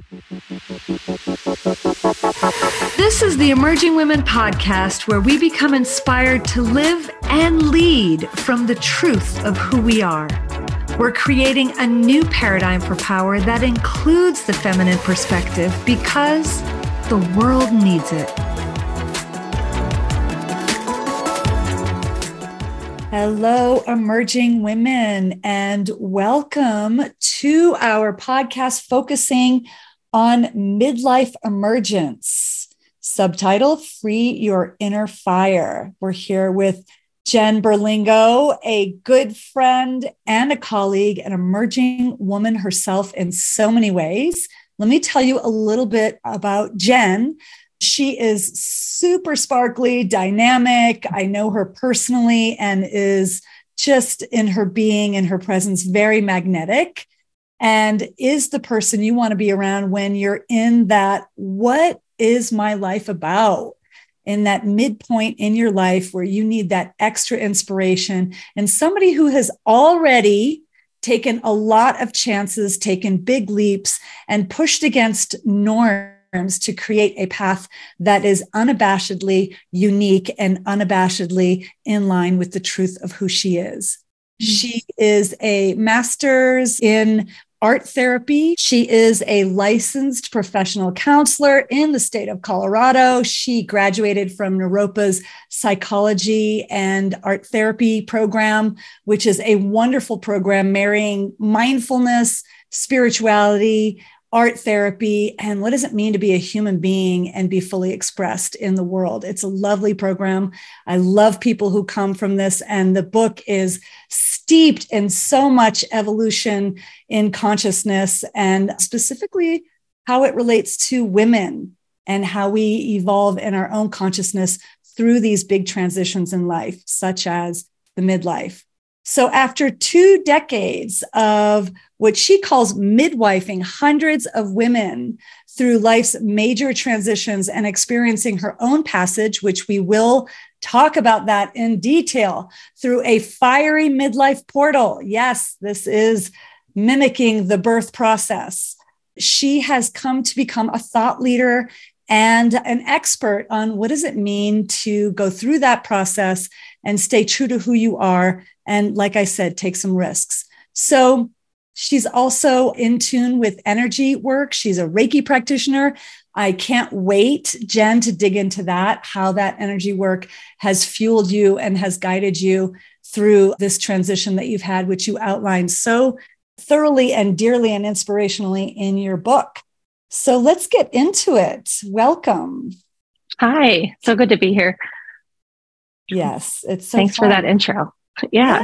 This is the Emerging Women podcast, where we become inspired to live and lead from the truth of who we are. We're creating a new paradigm for power that includes the feminine perspective because the world needs it. Hello, emerging women, and welcome to our podcast focusing on midlife emergence. Subtitle, Free Your Inner Fire. We're here with Jen Berlingo, a good friend and a colleague, an emerging woman herself in so many ways. Let me tell you a little bit about Jen. She is super sparkly, dynamic. I know her personally and is just in her being and her presence very magnetic, and is the person you want to be around when you're in that, what is my life about? In that midpoint in your life where you need that extra inspiration, and somebody who has already taken a lot of chances, taken big leaps, and pushed against norms to create a path that is unabashedly unique and unabashedly in line with the truth of who she is. She is a master's in art therapy. She is a licensed professional counselor in the state of Colorado. She graduated from Naropa's psychology and art therapy program, which is a wonderful program marrying mindfulness, spirituality, art therapy, and what does it mean to be a human being and be fully expressed in the world. It's a lovely program. I love people who come from this, and the book is steeped in so much evolution in consciousness, and specifically how it relates to women and how we evolve in our own consciousness through these big transitions in life, such as the midlife. So after 2 decades of what she calls midwifing hundreds of women through life's major transitions and experiencing her own passage, which we will talk about that in detail, through a fiery midlife portal. Yes, this is mimicking the birth process. She has come to become a thought leader and an expert on what does it mean to go through that process and stay true to who you are. And like I said, take some risks. So she's also in tune with energy work. She's a Reiki practitioner. I can't wait, Jen, to dig into that, how that energy work has fueled you and has guided you through this transition that you've had, which you outlined so thoroughly and dearly and inspirationally in your book. So let's get into it. Welcome. Hi, so good to be here. Yes, it's so Thanks fun. for that intro. Yeah.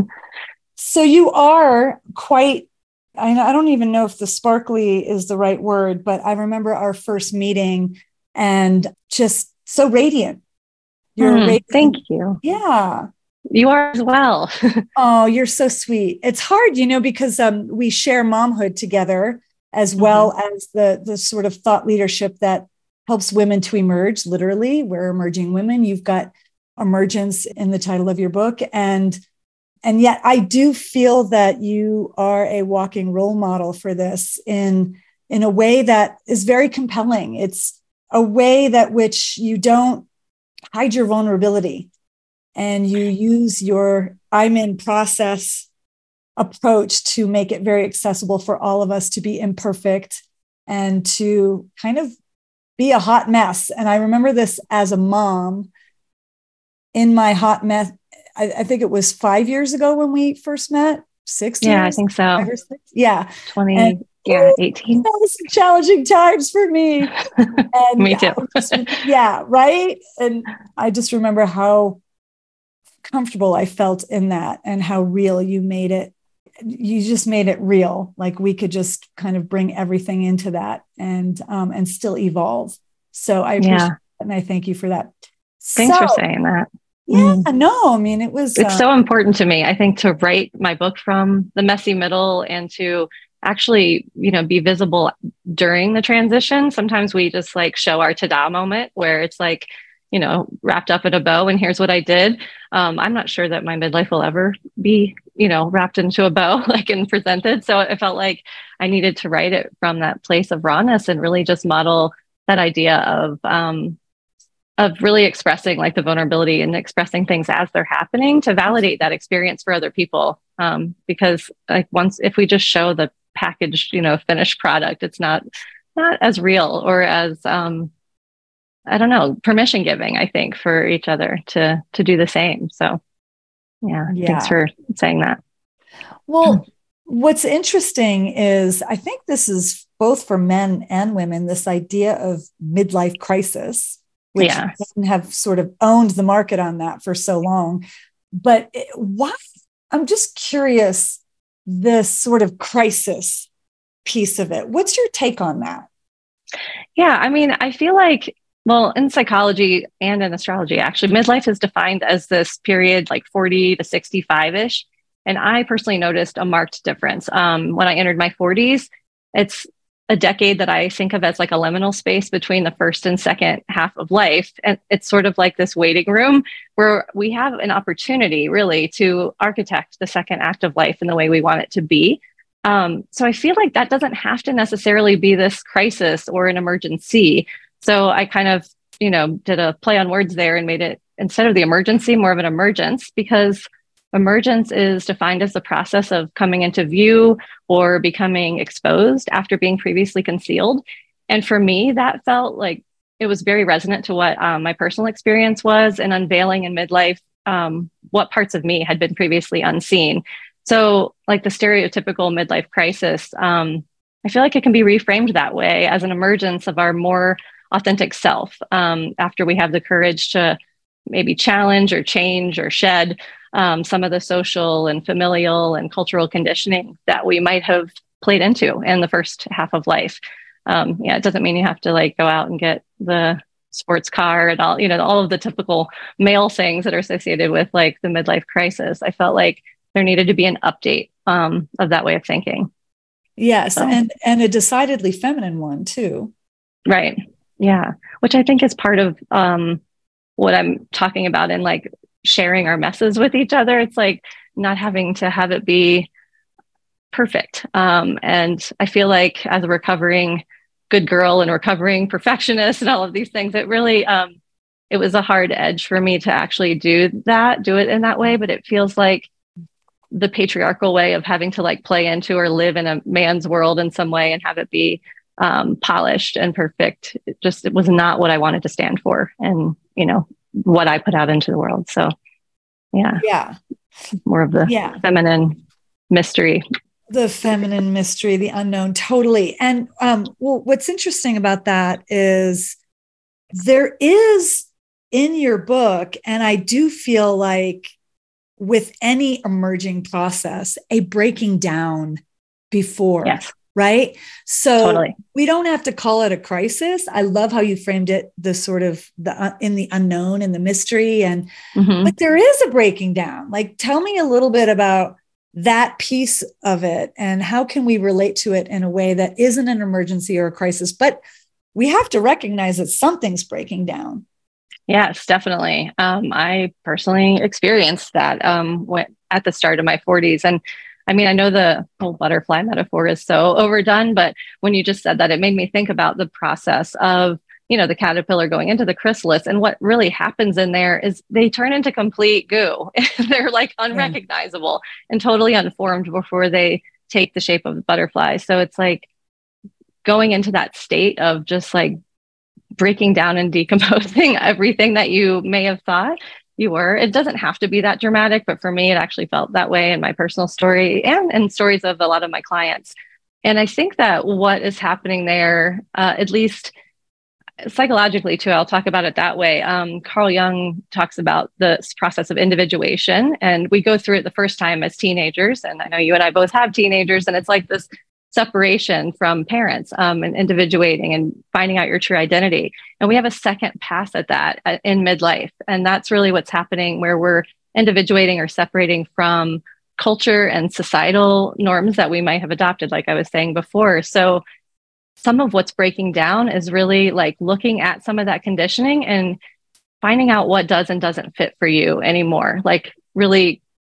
So you are quite, I don't even know if the sparkly is the right word, but I remember our first meeting and just so radiant. You're radiant. Thank you. Yeah. You are as well. Oh, you're so sweet. It's hard, because we share momhood together, as well as the sort of thought leadership that helps women to emerge. Literally, we're emerging women. You've got emergence in the title of your book. And yet I do feel that you are a walking role model for this in a way that is very compelling. It's a way that which you don't hide your vulnerability, and you use your I'm in process approach to make it very accessible for all of us to be imperfect and to kind of be a hot mess. And I remember this as a mom in my hot mess. I think it was 5 years ago when we first met. 6 years? Yeah, I think so. 5 or 6? Yeah. 18. That was some challenging times for me. And Me too. Yeah, right? And I just remember how comfortable I felt in that and how real you made it. You just made it real. Like we could just kind of bring everything into that and still evolve. So I appreciate it, and I thank you for that. Thanks for saying that. Yeah, no, I mean, it's so important to me, I think, to write my book from the messy middle and to actually, be visible during the transition. Sometimes we just show our ta-da moment where it's wrapped up in a bow and here's what I did. I'm not sure that my midlife will ever be wrapped into a bow, like, and presented. So it felt like I needed to write it from that place of rawness and really just model that idea of really expressing like the vulnerability and expressing things as they're happening to validate that experience for other people. Because like if we just show the packaged, finished product, it's not as real or as, I don't know, permission giving, I think, for each other to do the same. So yeah. Thanks for saying that. Well, what's interesting is I think this is both for men and women, this idea of midlife crisis, which have sort of owned the market on that for so long. But why? I'm just curious, this sort of crisis piece of it. What's your take on that? Yeah, I mean, I feel like, well, in psychology and in astrology, actually, midlife is defined as this period like 40 to 65-ish. And I personally noticed a marked difference. When I entered my 40s, it's a decade that I think of as like a liminal space between the first and second half of life. And it's sort of like this waiting room where we have an opportunity really to architect the second act of life in the way we want it to be. So I feel like that doesn't have to necessarily be this crisis or an emergency. So I kind of, did a play on words there and made it, instead of the emergency, more of an emergence, because emergence is defined as the process of coming into view or becoming exposed after being previously concealed. And for me, that felt like it was very resonant to what my personal experience was in unveiling in midlife, what parts of me had been previously unseen. So like the stereotypical midlife crisis, I feel like it can be reframed that way as an emergence of our more authentic self after we have the courage to maybe challenge or change or shed some of the social and familial and cultural conditioning that we might have played into in the first half of life. It doesn't mean you have to like go out and get the sports car and all, all of the typical male things that are associated with like the midlife crisis. I felt like there needed to be an update of that way of thinking. Yes. So. And a decidedly feminine one too. Right. Yeah. Which I think is part of what I'm talking about in like sharing our messes with each other. It's like not having to have it be perfect. And I feel like as a recovering good girl and recovering perfectionist and all of these things, it really, it was a hard edge for me to actually do it in that way. But it feels like the patriarchal way of having to like play into or live in a man's world in some way and have it be polished and perfect. It was not what I wanted to stand for and, what I put out into the world. So yeah. More of the feminine mystery. The feminine mystery, the unknown, totally. And what's interesting about that is there is in your book, and I do feel like with any emerging process, a breaking down before. Yes. Right. So totally. We don't have to call it a crisis. I love how you framed it, the sort of in the unknown and the mystery. And, but there is a breaking down. Like, tell me a little bit about that piece of it and how can we relate to it in a way that isn't an emergency or a crisis, but we have to recognize that something's breaking down. Yes, definitely. I personally experienced that at the start of my 40s. And I mean, I know the whole butterfly metaphor is so overdone, but when you just said that, it made me think about the process of, the caterpillar going into the chrysalis. And what really happens in there is they turn into complete goo. They're like unrecognizable and totally unformed before they take the shape of the butterfly. So it's like going into that state of just like breaking down and decomposing everything that you may have thought you were. It doesn't have to be that dramatic, but for me, it actually felt that way in my personal story and stories of a lot of my clients. And I think that what is happening there, at least psychologically too, I'll talk about it that way. Carl Jung talks about this process of individuation, and we go through it the first time as teenagers. And I know you and I both have teenagers, and it's like this separation from parents and individuating and finding out your true identity. And we have a second pass at that in midlife. And that's really what's happening, where we're individuating or separating from culture and societal norms that we might have adopted, like I was saying before. So some of what's breaking down is really like looking at some of that conditioning and finding out what does and doesn't fit for you anymore. Like really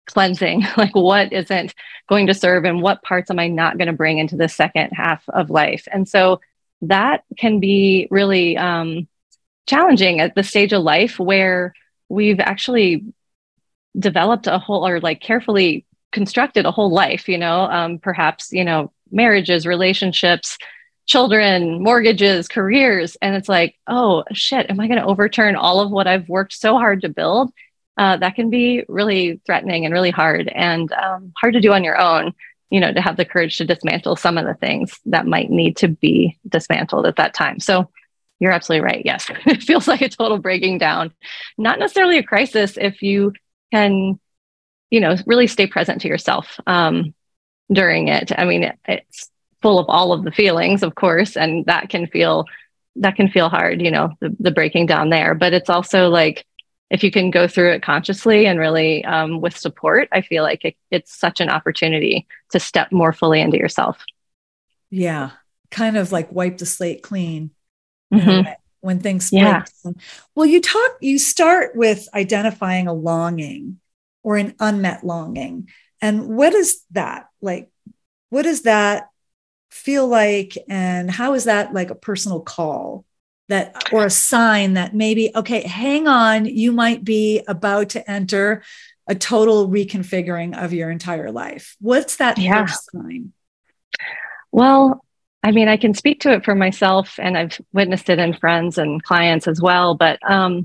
cleansing, like what isn't going to serve and what parts am I not going to bring into the second half of life. And so that can be really challenging at the stage of life where we've actually developed a whole, or like carefully constructed a whole life, perhaps, marriages, relationships, children, mortgages, careers. And it's like, oh shit, am I going to overturn all of what I've worked so hard to build? That can be really threatening and really hard, and hard to do on your own, to have the courage to dismantle some of the things that might need to be dismantled at that time. So you're absolutely right. Yes. It feels like a total breaking down, not necessarily a crisis if you can, really stay present to yourself during it. I mean, it's full of all of the feelings, of course, and that can feel hard, the breaking down there. But it's also like, if you can go through it consciously and really with support, I feel like it's such an opportunity to step more fully into yourself. Yeah. Kind of like wipe the slate clean. Mm-hmm. When things break. Well, you start with identifying a longing or an unmet longing. And what is that like? What does that feel like? And how is that like a personal call that, or a sign that maybe, okay, hang on, you might be about to enter a total reconfiguring of your entire life? What's that first sign? Well, I mean, I can speak to it for myself, and I've witnessed it in friends and clients as well. But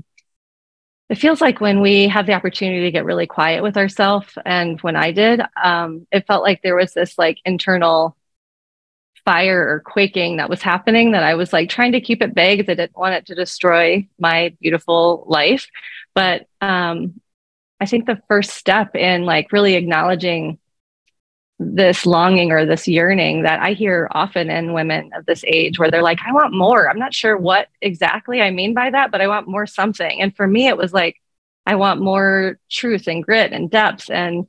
it feels like when we have the opportunity to get really quiet with ourselves, and when I did, it felt like there was this like internal fire or quaking that was happening that I was like trying to keep it vague because I didn't want it to destroy my beautiful life. But I think the first step in like really acknowledging this longing or this yearning that I hear often in women of this age, where they're like, I want more. I'm not sure what exactly I mean by that, but I want more something. And for me, it was like, I want more truth and grit and depth. And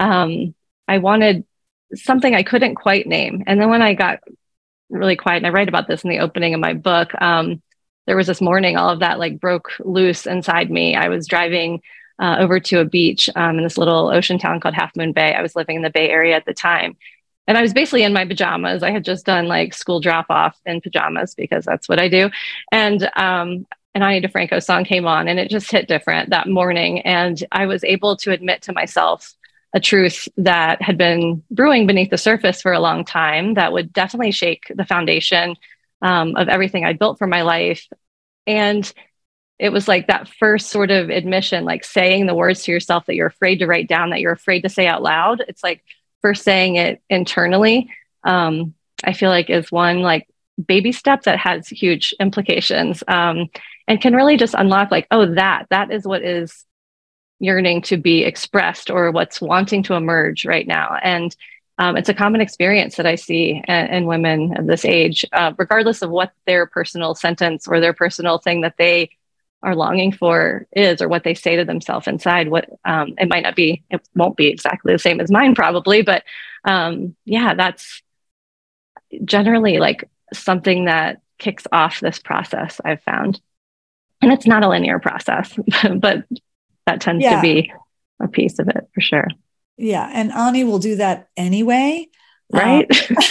I wanted something I couldn't quite name. And then when I got really quiet, and I write about this in the opening of my book, there was this morning, all of that like broke loose inside me. I was driving over to a beach in this little ocean town called Half Moon Bay. I was living in the Bay Area at the time. And I was basically in my pajamas. I had just done like school drop off in pajamas because that's what I do. And an Ani DeFranco song came on, and it just hit different that morning. And I was able to admit to myself a truth that had been brewing beneath the surface for a long time that would definitely shake the foundation of everything I'd built for my life. And it was like that first sort of admission, like saying the words to yourself that you're afraid to write down, that you're afraid to say out loud. It's like first saying it internally, I feel like is one like baby step that has huge implications and can really just unlock like, oh, that is what is yearning to be expressed or what's wanting to emerge right now. And it's a common experience that I see in women of this age, regardless of what their personal sentence or their personal thing that they are longing for is, or what they say to themselves inside. What it won't be exactly the same as mine probably, but that's generally like something that kicks off this process I've found. And it's not a linear process, but that tends to be a piece of it for sure. Yeah. And Ani will do that anyway. Right.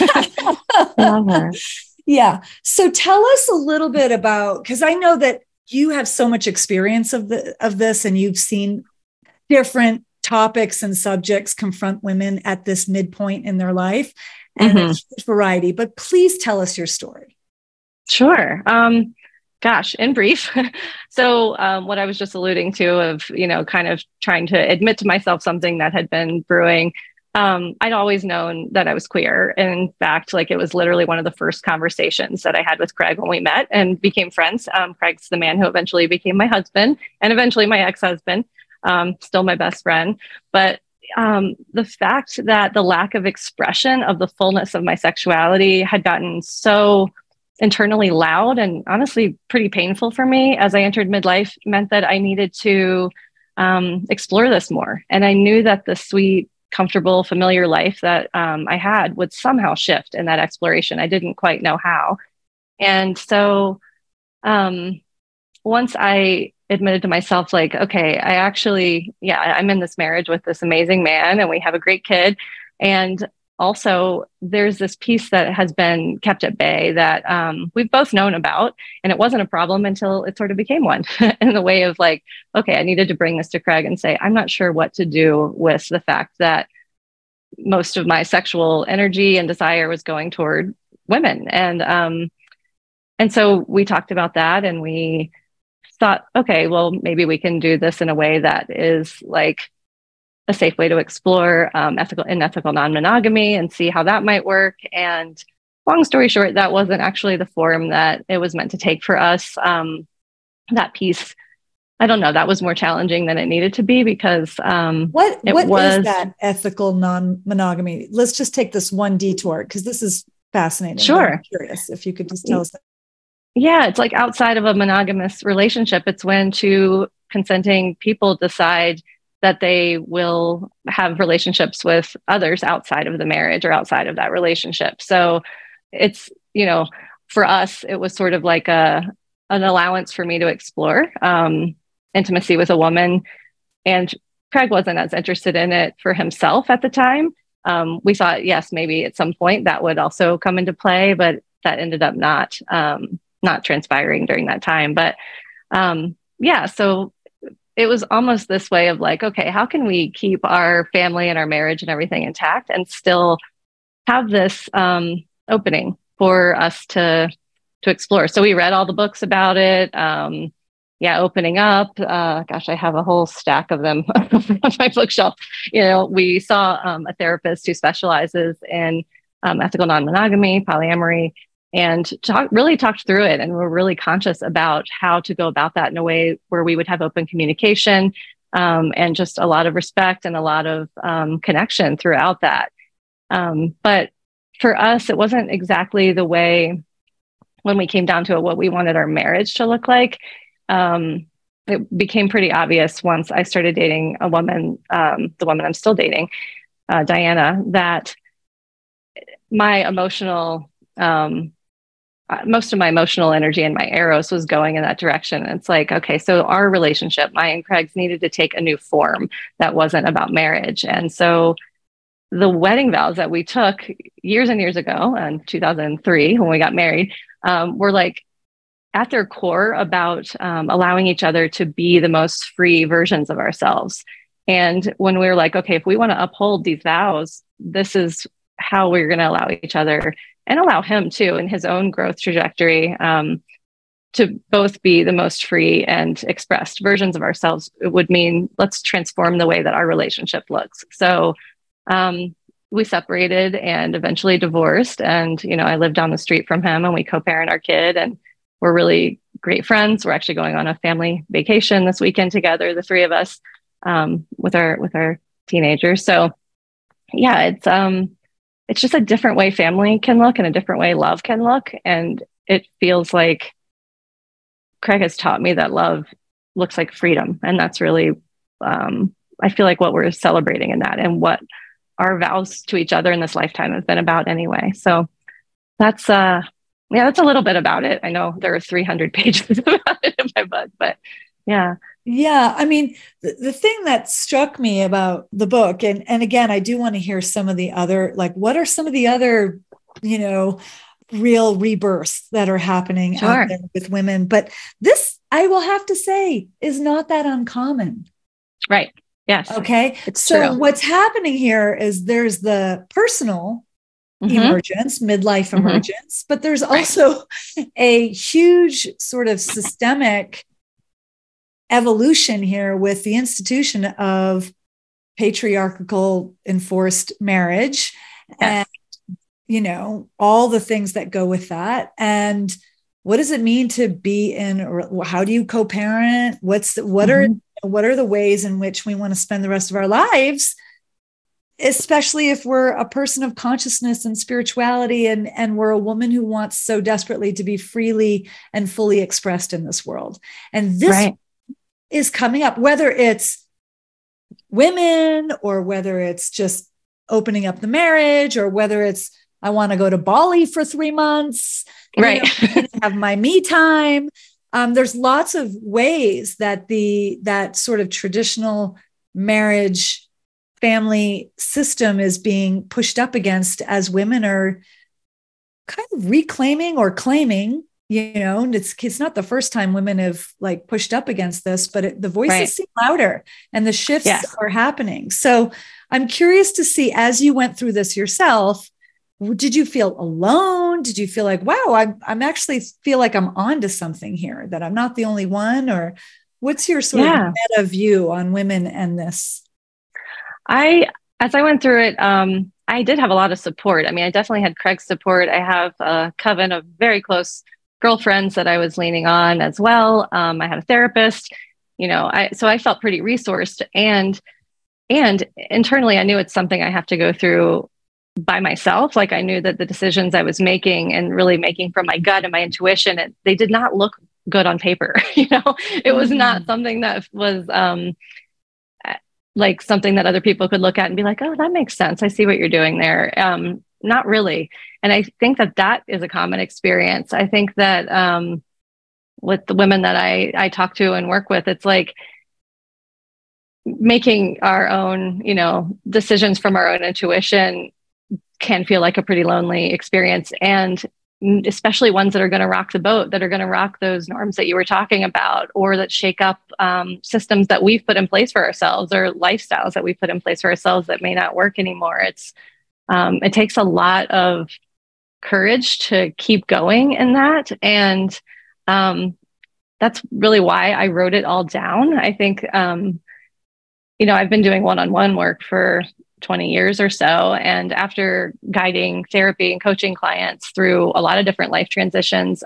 Love her. Yeah. So tell us a little bit about, because I know that you have so much experience of this, and you've seen different topics and subjects confront women at this midpoint in their life, and a huge variety. But please tell us your story. Sure. Gosh, in brief. So what I was just alluding to of, kind of trying to admit to myself something that had been brewing. I'd always known that I was queer. In fact, like it was literally one of the first conversations that I had with Craig when we met and became friends. Craig's the man who eventually became my husband and eventually my ex-husband, still my best friend. But the fact that the lack of expression of the fullness of my sexuality had gotten so internally loud and honestly pretty painful for me as I entered midlife meant that I needed to explore this more. And I knew that the sweet, comfortable, familiar life that I had would somehow shift in that exploration. I didn't quite know how. And so once I admitted to myself, like, okay, I actually, yeah, I'm in this marriage with this amazing man and we have a great kid. And also there's this piece that has been kept at bay that we've both known about. And it wasn't a problem until it sort of became one in the way of like, okay, I needed to bring this to Craig and say, I'm not sure what to do with the fact that most of my sexual energy and desire was going toward women. And so we talked about that and we thought, okay, well, maybe we can do this in a way that is like a safe way to explore ethical non-monogamy and see how that might work. And long story short, that wasn't actually the form that it was meant to take for us. That piece, I don't know, that was more challenging than it needed to be because what is that ethical non-monogamy? Let's just take this one detour because this is fascinating. Sure. I'm curious if you could just tell us that. Yeah, it's like outside of a monogamous relationship, it's when two consenting people decide that they will have relationships with others outside of the marriage or outside of that relationship. So it's, for us, it was sort of like an allowance for me to explore intimacy with a woman. And Craig wasn't as interested in it for himself at the time. We thought, yes, maybe at some point that would also come into play, but that ended up not transpiring during that time. But so it was almost this way of like, okay, how can we keep our family and our marriage and everything intact and still have this opening for us to explore? So we read all the books about it. Opening up. Gosh, I have a whole stack of them on my bookshelf. We saw a therapist who specializes in ethical non-monogamy, polyamory, and really talked through it. And we're really conscious about how to go about that in a way where we would have open communication and just a lot of respect and a lot of connection throughout that. But for us, it wasn't exactly the way when we came down to it, what we wanted our marriage to look like. It became pretty obvious once I started dating a woman, the woman I'm still dating, Diana, that my emotional, most of my emotional energy and my eros was going in that direction. And it's like, okay, so our relationship, mine and Craig's, needed to take a new form that wasn't about marriage. And so the wedding vows that we took years and years ago in 2003, when we got married, were like at their core about allowing each other to be the most free versions of ourselves. And when we were like, okay, if we want to uphold these vows, this is how we're going to allow each other and allow him too in his own growth trajectory to both be the most free and expressed versions of ourselves. It would mean let's transform the way that our relationship looks. So we separated and eventually divorced. And, I live down the street from him and we co-parent our kid and we're really great friends. We're actually going on a family vacation this weekend together, the three of us, with our teenagers. So yeah, it's just a different way family can look and a different way love can look. And it feels like Craig has taught me that love looks like freedom. And that's really, I feel like what we're celebrating in that and what our vows to each other in this lifetime have been about anyway. So that's a little bit about it. I know there are 300 pages about it in my book, but yeah. Yeah. I mean, the thing that struck me about the book, and again, I do want to hear some of the other, like, what are some of the other, real rebirths that are happening out there with women? But this, I will have to say, is not that uncommon. Right. Yes. Okay. It's so true. What's happening here is there's the personal emergence, midlife emergence, but there's also a huge sort of systemic evolution here with the institution of patriarchal enforced marriage and, all the things that go with that. And what does it mean to be how do you co-parent? What are the ways in which we want to spend the rest of our lives, especially if we're a person of consciousness and spirituality and we're a woman who wants so desperately to be freely and fully expressed in this world. And this is coming up, whether it's women or whether it's just opening up the marriage or whether it's, I want to go to Bali for 3 months, have my me time. there's lots of ways that that sort of traditional marriage family system is being pushed up against as women are kind of reclaiming or claiming, and it's not the first time women have like pushed up against this, but the voices seem louder and the shifts are happening. So I'm curious to see, as you went through this yourself, did you feel alone? Did you feel like, wow, I'm actually feel like I'm onto something here, that I'm not the only one? Or what's your sort of meta view on women and this? As I went through it, I did have a lot of support. I mean, I definitely had Craig's support. I have a coven of very close girlfriends that I was leaning on as well. I had a therapist, so I felt pretty resourced, and internally I knew it's something I have to go through by myself. Like, I knew that the decisions I was making and really making from my gut and my intuition, they did not look good on paper. It was not something that was, like something that other people could look at and be like, oh, that makes sense. I see what you're doing there. Not really. And I think that is a common experience. I think that with the women that I talk to and work with, it's like making our own, decisions from our own intuition can feel like a pretty lonely experience. And especially ones that are going to rock the boat, that are going to rock those norms that you were talking about, or that shake up systems that we've put in place for ourselves, or lifestyles that we put in place for ourselves that may not work anymore. It takes a lot of courage to keep going in that. And that's really why I wrote it all down. I think, I've been doing one-on-one work for 20 years or so. And after guiding therapy and coaching clients through a lot of different life transitions,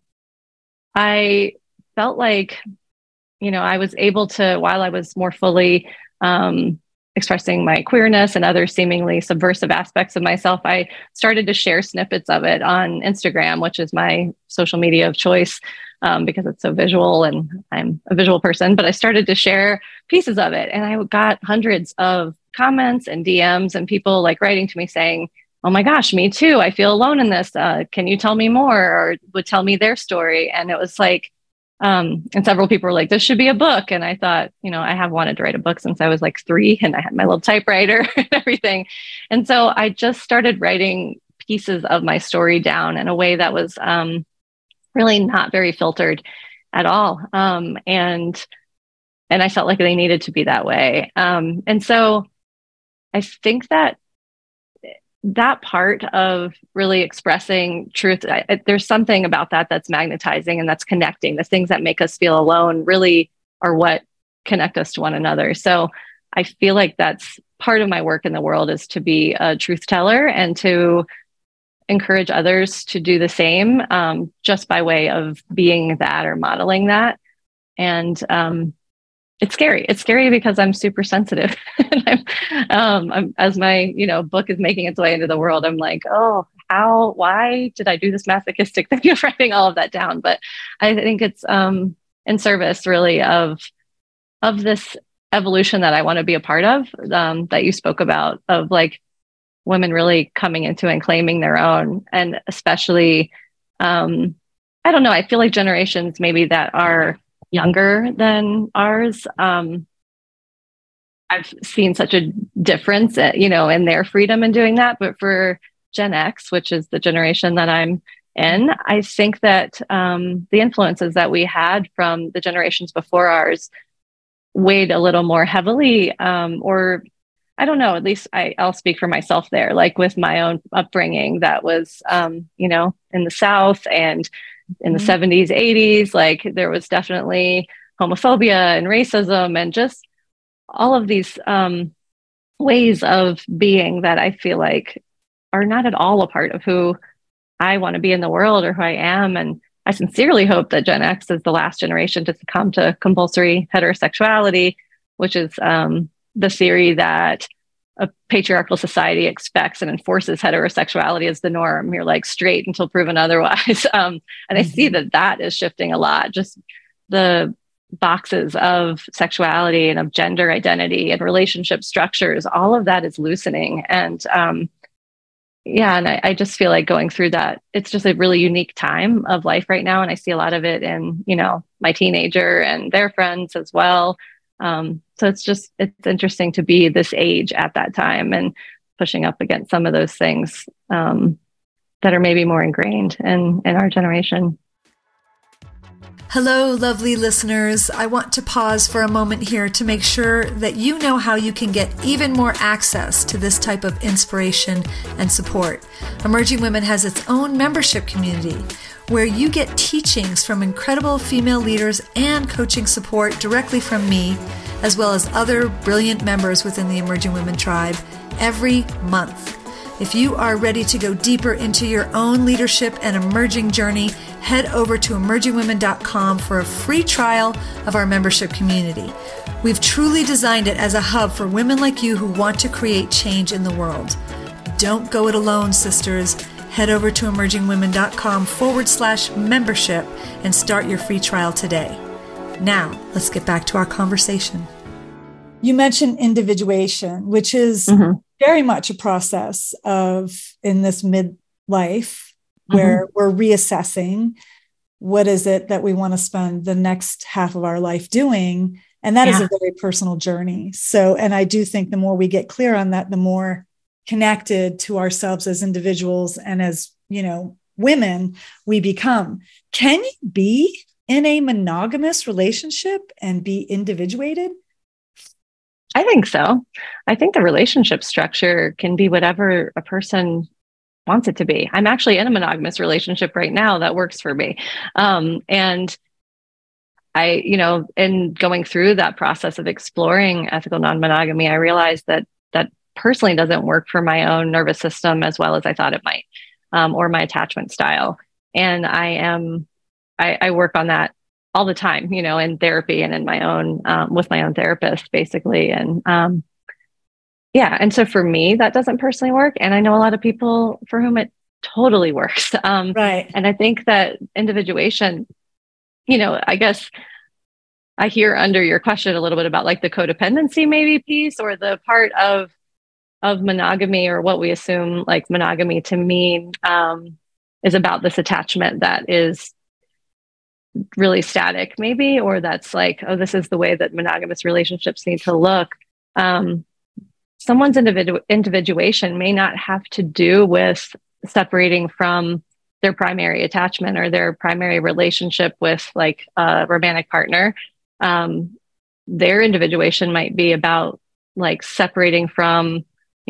I felt like, I was able to, while I was more fully expressing my queerness and other seemingly subversive aspects of myself, I started to share snippets of it on Instagram, which is my social media of choice, because it's so visual and I'm a visual person. But I started to share pieces of it, and I got hundreds of comments and DMs and people like writing to me saying, oh my gosh, me too. I feel alone in this. Can you tell me more? Or would tell me their story. And it was like, and several people were like, this should be a book. And I thought, I have wanted to write a book since I was like 3, and I had my little typewriter and everything. And so I just started writing pieces of my story down in a way that was really not very filtered at all. And I felt like they needed to be that way. And so I think that part of really expressing truth, there's something about that that's magnetizing and that's connecting. The things that make us feel alone really are what connect us to one another. So I feel like that's part of my work in the world, is to be a truth teller and to encourage others to do the same, just by way of being that or modeling that. And it's scary. It's scary because I'm super sensitive. And I'm, as my, book is making its way into the world, I'm like, oh, why did I do this masochistic thing of writing all of that down? But I think it's in service really of this evolution that I want to be a part of, that you spoke about, of like women really coming into and claiming their own. And especially, I don't know, I feel like generations maybe that are younger than ours, I've seen such a difference, in their freedom in doing that. But for Gen X, which is the generation that I'm in, I think that the influences that we had from the generations before ours weighed a little more heavily, or I don't know, at least I'll speak for myself there, like with my own upbringing that was, in the South and in the 70s, 80s, like there was definitely homophobia and racism and just all of these ways of being that I feel like are not at all a part of who I want to be in the world or who I am. And I sincerely hope that Gen X is the last generation to succumb to compulsory heterosexuality, which is the theory that a patriarchal society expects and enforces heterosexuality as the norm. You're like straight until proven otherwise. And I see that is shifting a lot. Just the boxes of sexuality and of gender identity and relationship structures, all of that is loosening. And yeah. And I just feel like going through that, it's just a really unique time of life right now. And I see a lot of it in, my teenager and their friends as well. So it's interesting to be this age at that time and pushing up against some of those things that are maybe more ingrained in our generation. Hello, lovely listeners. I want to pause for a moment here to make sure that you know how you can get even more access to this type of inspiration and support. Emerging Women has its own membership community where you get teachings from incredible female leaders and coaching support directly from me, as well as other brilliant members within the Emerging Women tribe every month. If you are ready to go deeper into your own leadership and emerging journey, head over to emergingwomen.com for a free trial of our membership community. We've truly designed it as a hub for women like you who want to create change in the world. Don't go it alone, sisters. Head over to emergingwomen.com/membership and start your free trial today. Now, let's get back to our conversation. You mentioned individuation, which is very much a process in this midlife where we're reassessing what is it that we want to spend the next half of our life doing. And that is a very personal journey. So, and I do think the more we get clear on that, the more connected to ourselves as individuals and as, women we become. Can you be in a monogamous relationship and be individuated? I think so. I think the relationship structure can be whatever a person wants it to be. I'm actually in a monogamous relationship right now that works for me. And I, in going through that process of exploring ethical non-monogamy, I realized that personally doesn't work for my own nervous system as well as I thought it might, or my attachment style. And I work on that all the time, in therapy and in my own, with my own therapist, basically. And and so for me, that doesn't personally work. And I know a lot of people for whom it totally works. Right. And I think that individuation, I guess I hear under your question a little bit about like the codependency maybe piece, or the part of monogamy, or what we assume like monogamy to mean, is about this attachment that is really static maybe, or that's like, oh, this is the way that monogamous relationships need to look. Someone's individuation may not have to do with separating from their primary attachment or their primary relationship with like a romantic partner. Their individuation might be about like separating from,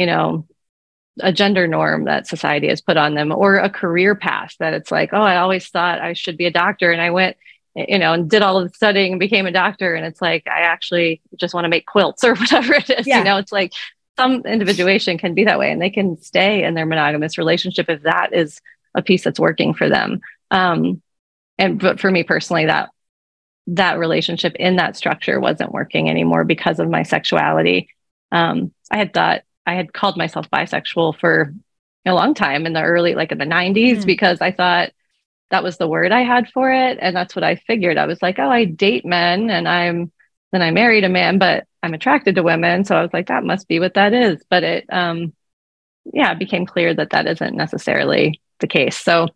a gender norm that society has put on them, or a career path that it's like, oh, I always thought I should be a doctor. And I went, and did all of the studying and became a doctor. And it's like, I actually just want to make quilts or whatever it is. It's like some individuation can be that way, and they can stay in their monogamous relationship if that is a piece that's working for them. But for me personally, that relationship in that structure wasn't working anymore because of my sexuality. I had called myself bisexual for a long time in the early, like in the 90s, because I thought that was the word I had for it. And that's what I figured. I was like, oh, I date men, and then I married a man, but I'm attracted to women. So I was like, that must be what that is. But it became clear that isn't necessarily the case. So,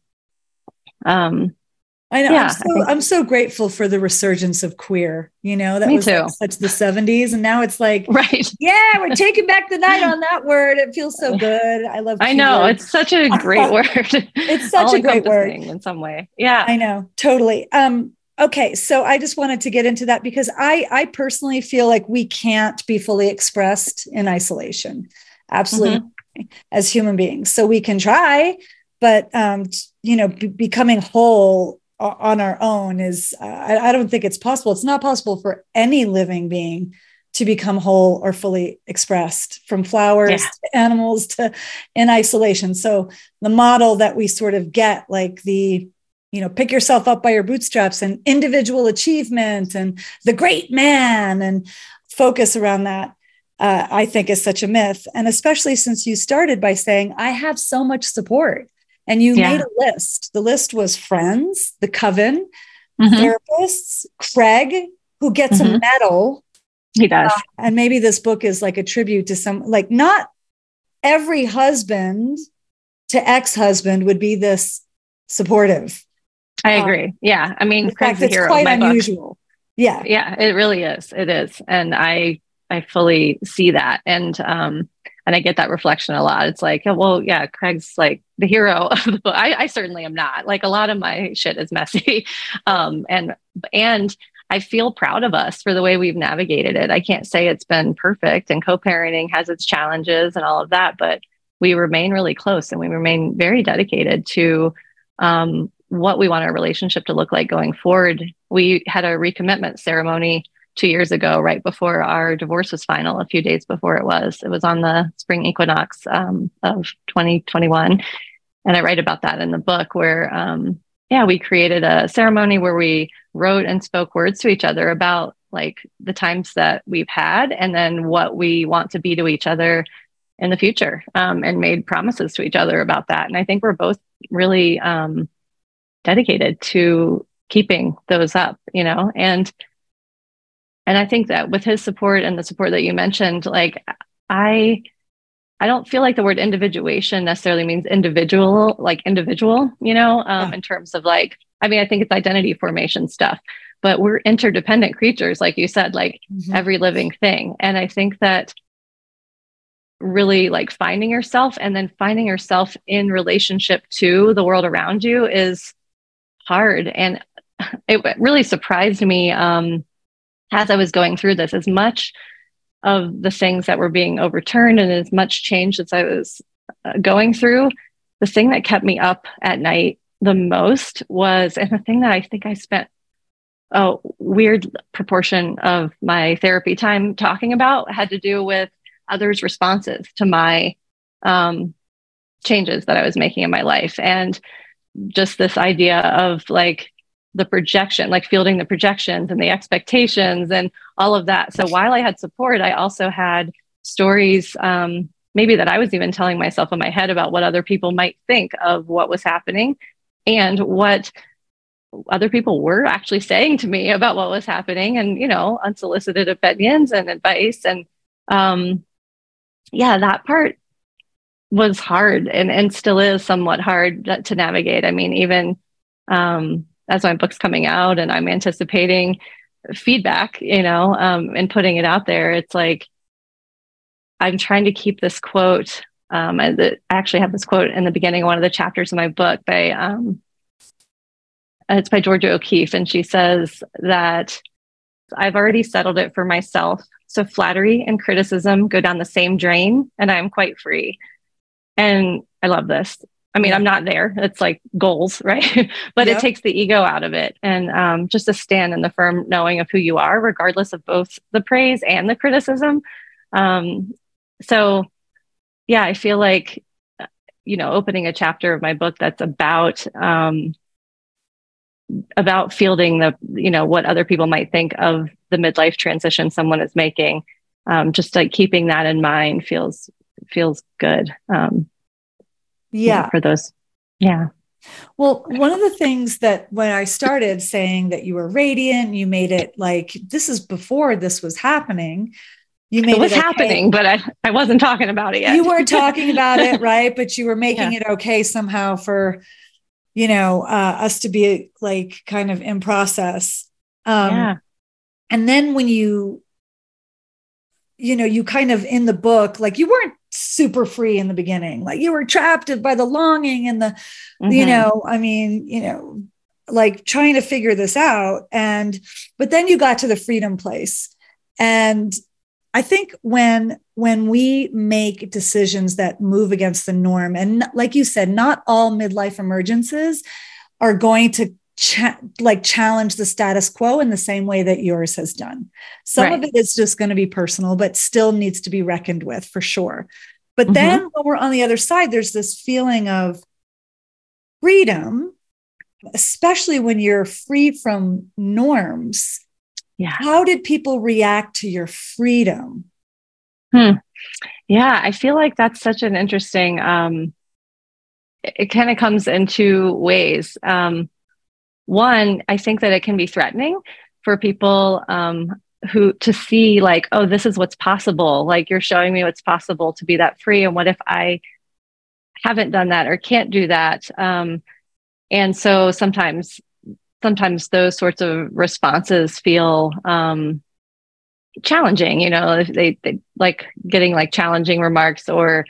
I know. I'm so grateful for the resurgence of queer, that me was too. Like such the 70s. And now it's like, right. Yeah, we're taking back the night on that word. It feels so good. I love I know. words. It's such a great word. It's such a great word in some way. Yeah, I know. Totally. Okay. So I just wanted to get into that because I personally feel like we can't be fully expressed in isolation. Absolutely. As human beings. So we can try, but, becoming whole on our own is, I don't think it's possible. It's not possible for any living being to become whole or fully expressed, from flowers to animals to in isolation. So the model that we sort of get, like the, pick yourself up by your bootstraps and individual achievement and the great man and focus around that, I think is such a myth. And especially since you started by saying, I have so much support. And you made a list. The list was friends, the coven, therapists, Craig, who gets a medal. He does. And maybe this book is like a tribute to some, like not every husband to ex-husband would be this supportive. I agree. Yeah. I mean, Craig's the hero quite of my unusual. book. Yeah. Yeah, it really is. It is. And I fully see that. And I get that reflection a lot. It's like, oh, well, yeah, Craig's like the hero of the book. I certainly am not. Like, a lot of my shit is messy. And I feel proud of us for the way we've navigated it. I can't say it's been perfect, and co-parenting has its challenges and all of that, but we remain really close, and we remain very dedicated to what we want our relationship to look like going forward. We had a recommitment ceremony 2 years ago, right before our divorce was final, a few days before it was. It was on the spring equinox of 2021. And I write about that in the book where, we created a ceremony where we wrote and spoke words to each other about like the times that we've had, and then what we want to be to each other in the future, and made promises to each other about that. And I think we're both really dedicated to keeping those up, and I think that with his support and the support that you mentioned, like I don't feel like the word individuation necessarily means individual, in terms of like, I mean, I think it's identity formation stuff, but we're interdependent creatures, like you said, like every living thing. And I think that really like finding yourself, and then finding yourself in relationship to the world around you, is hard. And it really surprised me as I was going through this, as much of the things that were being overturned and as much change as I was going through, the thing that kept me up at night the most was, and the thing that I think I spent a weird proportion of my therapy time talking about, had to do with others' responses to my changes that I was making in my life. And just this idea of like the projection, like fielding the projections and the expectations and all of that. So while I had support, I also had stories, maybe that I was even telling myself in my head, about what other people might think of what was happening, and what other people were actually saying to me about what was happening, and, unsolicited opinions and advice. And that part was hard, and still is somewhat hard to navigate. I mean, even as my book's coming out and I'm anticipating feedback, and putting it out there, it's like, I'm trying to keep this quote. I actually have this quote in the beginning of one of the chapters of my book it's by Georgia O'Keeffe. And she says that I've already settled it for myself. So flattery and criticism go down the same drain, and I'm quite free. And I love this. I mean, I'm not there. It's like goals, right? But It takes the ego out of it. And just to stand in the firm knowing of who you are, regardless of both the praise and the criticism. I feel like, opening a chapter of my book that's about fielding what other people might think of the midlife transition someone is making. Just like keeping that in mind feels good. For those. Yeah. Well, one of the things that when I started saying that you were radiant, you made it like, this is before this was happening. You made it was happening, but I wasn't talking about it yet. You weren't talking about it, right? But you were making it okay somehow for, us to be like kind of in process. And then when you kind of in the book, like you weren't super free in the beginning, like you were trapped by the longing and the, like trying to figure this out. But then you got to the freedom place. And I think when we make decisions that move against the norm, and like you said, not all midlife emergences are going to challenge the status quo in the same way that yours has done. Some of it is just going to be personal, but still needs to be reckoned with for sure. But then when we're on the other side, there's this feeling of freedom, especially when you're free from norms. Yeah. How did people react to your freedom? Yeah, I feel like that's such an interesting, it kind of comes in two ways. One, I think that it can be threatening for people who to see like, oh, this is what's possible. Like you're showing me what's possible to be that free. And what if I haven't done that or can't do that. And so sometimes those sorts of responses feel challenging, if they like getting like challenging remarks or,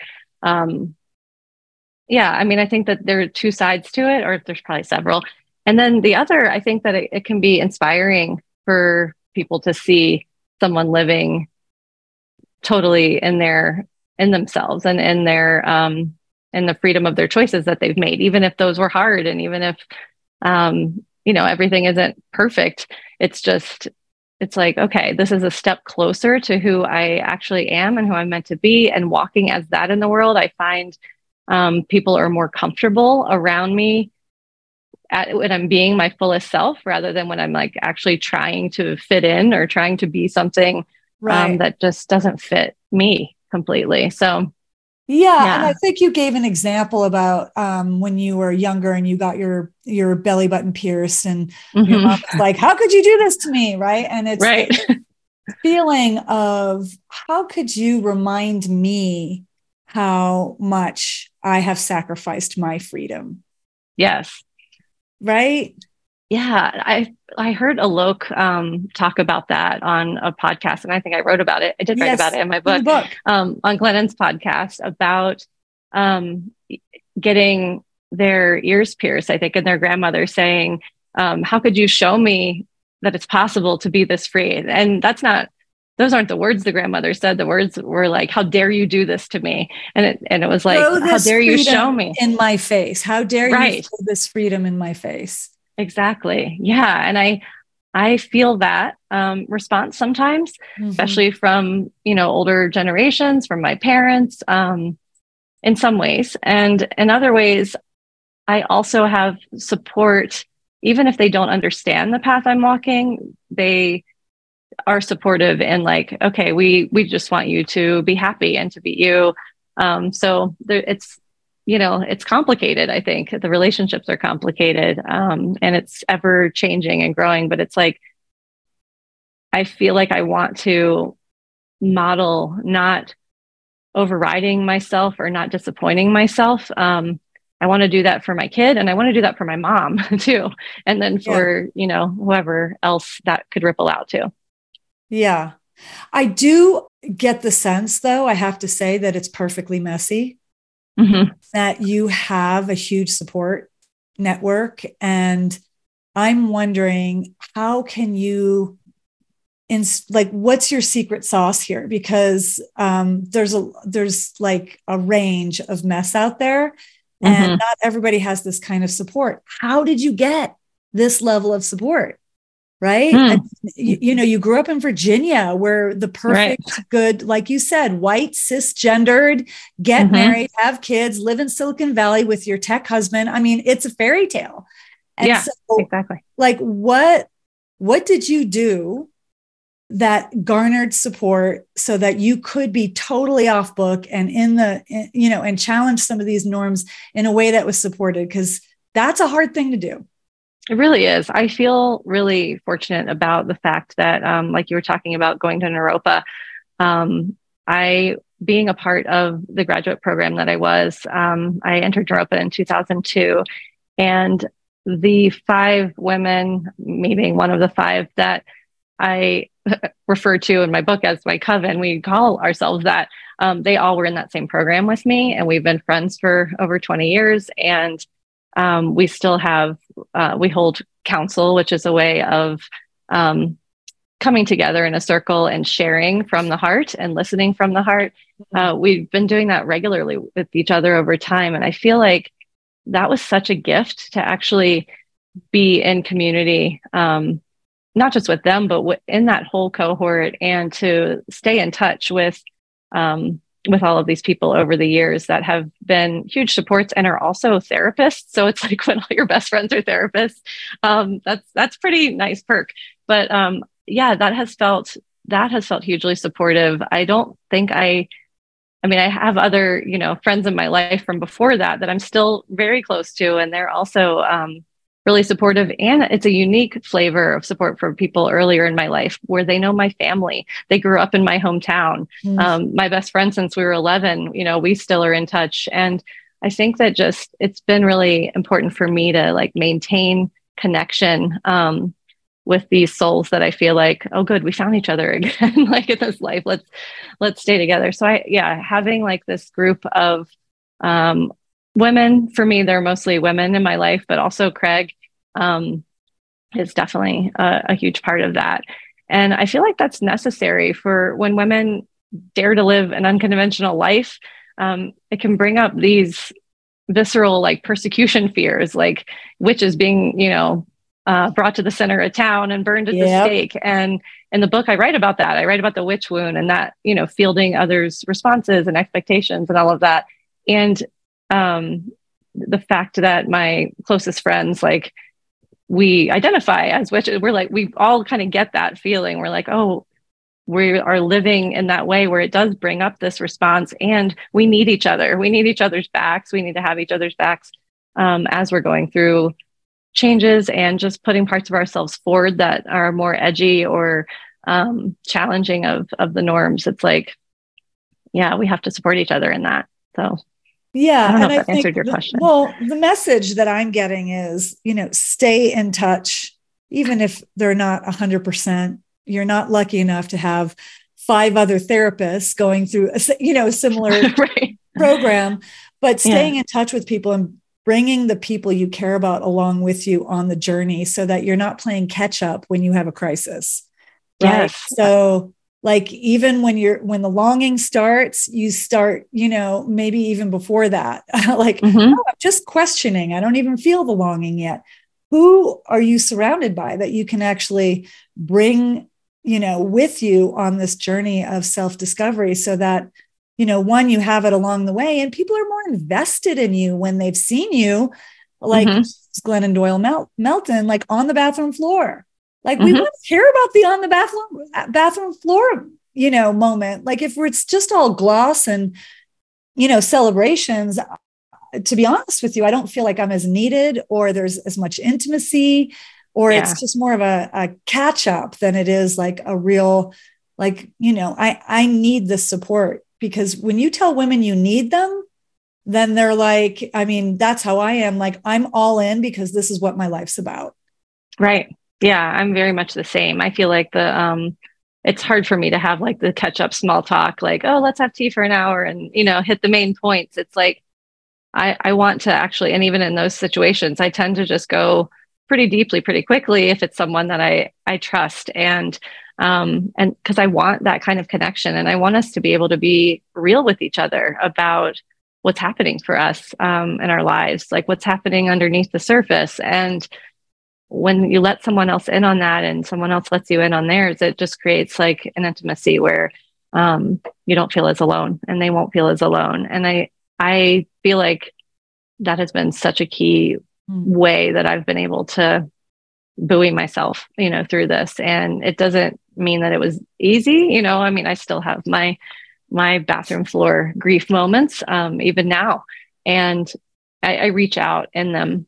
I think that there are two sides to it, or there's probably several. And then the other, I think that it can be inspiring for people to see someone living totally in themselves and in the freedom of their choices that they've made, even if those were hard. And even if, everything isn't perfect, it's like, okay, this is a step closer to who I actually am and who I'm meant to be. And walking as that in the world, I find people are more comfortable around me when I'm being my fullest self, rather than when I'm like actually trying to fit in or trying to be something that just doesn't fit me completely. So yeah. And I think you gave an example about when you were younger and you got your belly button pierced and your mom was like, how could you do this to me? Right. And it's right. the feeling of, how could you remind me how much I have sacrificed my freedom? Yes. Right. Yeah. I heard Alok talk about that on a podcast, and I think I wrote about it. I did write about it in my book, on Glennon's podcast, about getting their ears pierced, I think, and their grandmother saying, how could you show me that it's possible to be this free? And those aren't the words the grandmother said. The words were like, how dare you do this to me? And it was like, how dare you show me in my face? How dare you throw this freedom in my face? Exactly. Yeah. And I feel that response sometimes, especially from, older generations, from my parents, in some ways. And in other ways, I also have support, even if they don't understand the path I'm walking, they are supportive and like, okay, we just want you to be happy and to be you. So it's complicated. I think the relationships are complicated, and it's ever changing and growing, but it's like, I feel like I want to model not overriding myself or not disappointing myself. I want to do that for my kid, and I want to do that for my mom too. And then for, whoever else that could ripple out to. Yeah. I do get the sense, though, I have to say, that it's perfectly messy. That you have a huge support network. And I'm wondering, how can you, what's your secret sauce here? Because there's like a range of mess out there, and not everybody has this kind of support. How did you get this level of support? Right. And, you grew up in Virginia, where the perfect, good, like you said, white, cisgendered, get married, have kids, live in Silicon Valley with your tech husband. I mean, it's a fairy tale. And so, exactly. Like, what did you do that garnered support so that you could be totally off book and and challenge some of these norms in a way that was supported? Because that's a hard thing to do. It really is. I feel really fortunate about the fact that, like you were talking about going to Naropa, being a part of the graduate program that I was, I entered Naropa in 2002, and the 5 women, me being one of the 5 that I refer to in my book as my coven, we call ourselves that. They all were in that same program with me, and we've been friends for over 20 years. And we still have, we hold council, which is a way of coming together in a circle and sharing from the heart and listening from the heart. We've been doing that regularly with each other over time. And I feel like that was such a gift to actually be in community, not just with them, but in that whole cohort, and to stay in touch with all of these people over the years that have been huge supports and are also therapists. So it's like when all your best friends are therapists, that's pretty nice perk. But that has felt hugely supportive. I don't think I have other, friends in my life from before that I'm still very close to, and they're also really supportive. And it's a unique flavor of support for people earlier in my life, where they know my family. They grew up in my hometown. My best friend since we were 11, we still are in touch. And I think that just, it's been really important for me to like maintain connection, with these souls that I feel like, oh, good, we found each other again, like in this life, let's stay together. So having like this group of, women, for me, they're mostly women in my life, but also Craig, is definitely a huge part of that. And I feel like that's necessary for when women dare to live an unconventional life. It can bring up these visceral, like persecution fears, like witches being, brought to the center of town and burned at the stake. And in the book, I write about that. I write about the witch wound and that, fielding others' responses and expectations and all of that. And the fact that my closest friends, like, we identify as witches, we're like, we all kind of get that feeling. We're like, oh, we are living in that way where it does bring up this response, and we need each other. We need each other's backs. We need to have each other's backs as we're going through changes and just putting parts of ourselves forward that are more edgy or challenging of the norms. It's like, yeah, we have to support each other in that. So yeah, I don't know and if I that answered your question. Well, the message that I'm getting is, stay in touch, even if they're not 100%. You're not lucky enough to have 5 other therapists going through a similar right. program, but staying in touch with people and bringing the people you care about along with you on the journey so that you're not playing catch up when you have a crisis. Right. Yes. So like, even when the longing starts, you start, maybe even before that, like, I'm just questioning. I don't even feel the longing yet. Who are you surrounded by that you can actually bring, with you on this journey of self-discovery so that, one, you have it along the way and people are more invested in you when they've seen you, like Glennon Doyle Melton, like on the bathroom floor. Like we want to hear about the on the bathroom floor, moment. Like if it's just all gloss and, celebrations, to be honest with you, I don't feel like I'm as needed or there's as much intimacy, or it's just more of a catch up than it is like a real, like, I need this support, because when you tell women you need them, then they're like, I mean, that's how I am. Like, I'm all in because this is what my life's about. Right. Yeah. I'm very much the same. I feel like it's hard for me to have like the catch up small talk, like, oh, let's have tea for an hour and, hit the main points. It's like, I want to actually, and even in those situations, I tend to just go pretty deeply, pretty quickly if it's someone that I trust. And because I want that kind of connection, and I want us to be able to be real with each other about what's happening for us in our lives, like what's happening underneath the surface. And when you let someone else in on that and someone else lets you in on theirs, it just creates like an intimacy where you don't feel as alone and they won't feel as alone. And I feel like that has been such a key way that I've been able to buoy myself, through this. And it doesn't mean that it was easy. I mean, I still have my bathroom floor grief moments, even now. And I reach out in them,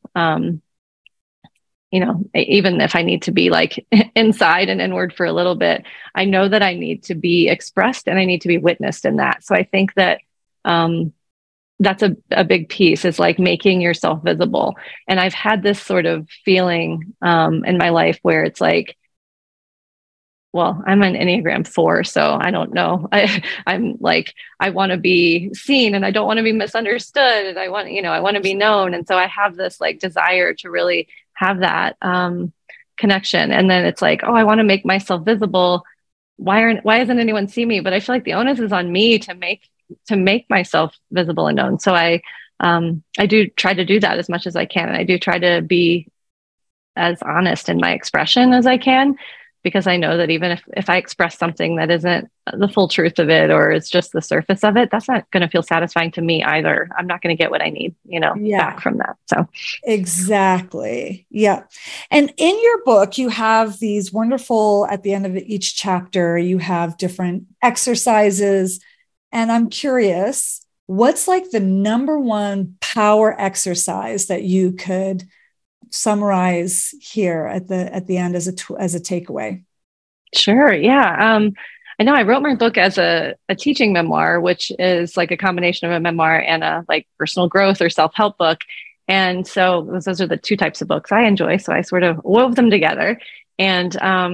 even if I need to be like inside and inward for a little bit, I know that I need to be expressed and I need to be witnessed in that. So I think that that's a big piece, is like making yourself visible. And I've had this sort of feeling in my life where it's like, well, I'm an Enneagram 4, so I don't know. I'm like, I want to be seen and I don't want to be misunderstood. And I want to be known. And so I have this like desire to really have that connection. And then it's like, oh, I want to make myself visible. Why isn't anyone see me? But I feel like the onus is on me to make myself visible and known. So I do try to do that as much as I can. And I do try to be as honest in my expression as I can, because I know that even if I express something that isn't the full truth of it, or it's just the surface of it, that's not going to feel satisfying to me either. I'm not going to get what I need, back from that. So exactly. Yeah. And in your book, you have these wonderful, at the end of each chapter, you have different exercises. And I'm curious, what's like the number one power exercise that you could summarize here at the end as a takeaway? Sure. Yeah. I know I wrote my book as a teaching memoir, which is like a combination of a memoir and a like personal growth or self-help book. And so those are the two types of books I enjoy. So I sort of wove them together, and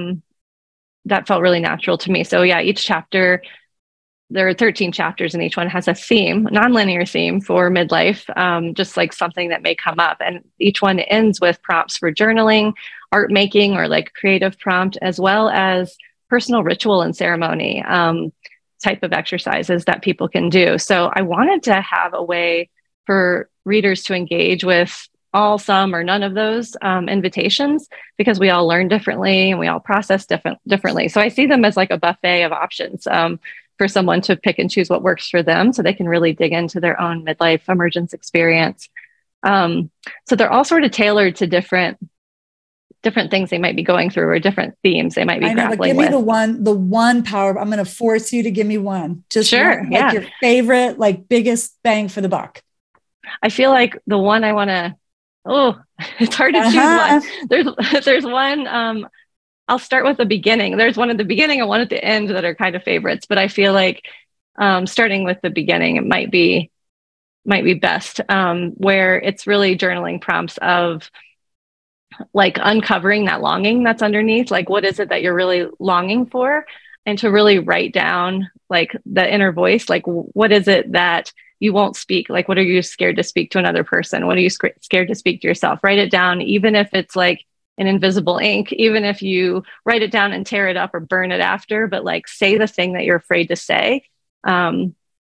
that felt really natural to me. So yeah, each chapter, there are 13 chapters, and each one has a theme, nonlinear theme for midlife, just like something that may come up. And each one ends with prompts for journaling, art making, or like creative prompt, as well as personal ritual and ceremony type of exercises that people can do. So I wanted to have a way for readers to engage with all, some, or none of those invitations, because we all learn differently and we all process differently. So I see them as like a buffet of options for someone to pick and choose what works for them, so they can really dig into their own midlife emergence experience. So they're all sort of tailored to different things they might be going through, or different themes they might be grappling with. Give me the one power. I'm going to force you to give me one. Just sure, one, like your favorite, like biggest bang for the buck. I feel like the one I want to, it's hard to choose one. There's one, I'll start with the beginning. There's one at the beginning and one at the end that are kind of favorites, but I feel like starting with the beginning, it might be best, where it's really journaling prompts of like uncovering that longing that's underneath. Like, what is it that you're really longing for? And to really write down like the inner voice, like what is it that you won't speak? Like, what are you scared to speak to another person? What are you scared to speak to yourself? Write it down, even if it's like in invisible ink, even if you write it down and tear it up or burn it after, but like say the thing that you're afraid to say. And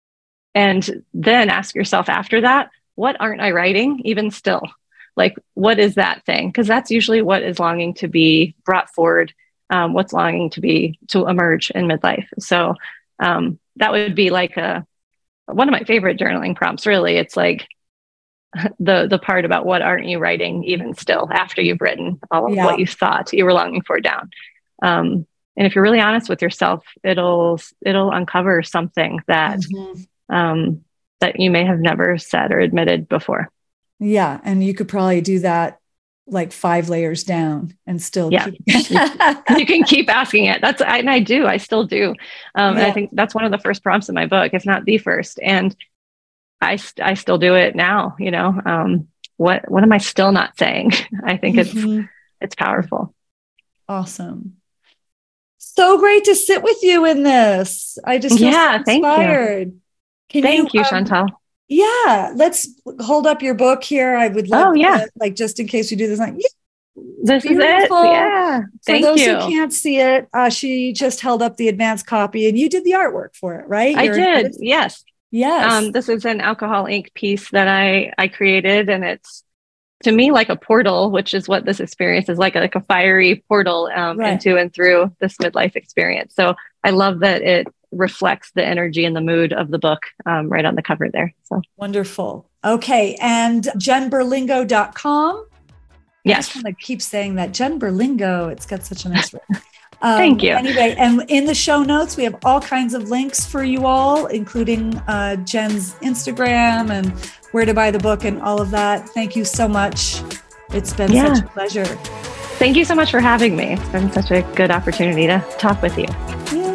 then ask yourself after that, what aren't I writing even still? Like, what is that thing? Because that's usually what is longing to be brought forward, what's longing to emerge in midlife. So that would be like one of my favorite journaling prompts, really. It's like the part about what aren't you writing even still after you've written all of what you thought you were longing for down. And if you're really honest with yourself, it'll uncover something that that you may have never said or admitted before. Yeah. And you could probably do that like 5 layers down and still keep you can keep asking it. I still do. And I think that's one of the first prompts in my book, if not the first. And I still do it now, what am I still not saying? I think it's powerful. Awesome. So great to sit with you in this. I just feel so inspired. Thank you, Chantal. Yeah, let's hold up your book here. I would love to, like, just in case we do this, like, this is it. Yeah. For those who can't see it, she just held up the advanced copy, and you did the artwork for it, right? I did. Yes. Yes. This is an alcohol ink piece that I created, and it's, to me, like a portal, which is what this experience is like a fiery portal into and through this midlife experience. So I love that it reflects the energy and the mood of the book right on the cover there. So wonderful. Okay. And jenberlingo.com. Yes. I just want to keep saying that. Jen Berlingo. It's got such a nice ring. Thank you. Anyway, and in the show notes, we have all kinds of links for you all, including Jen's Instagram and where to buy the book and all of that. Thank you so much. It's been such a pleasure. Thank you so much for having me. It's been such a good opportunity to talk with you. Yeah.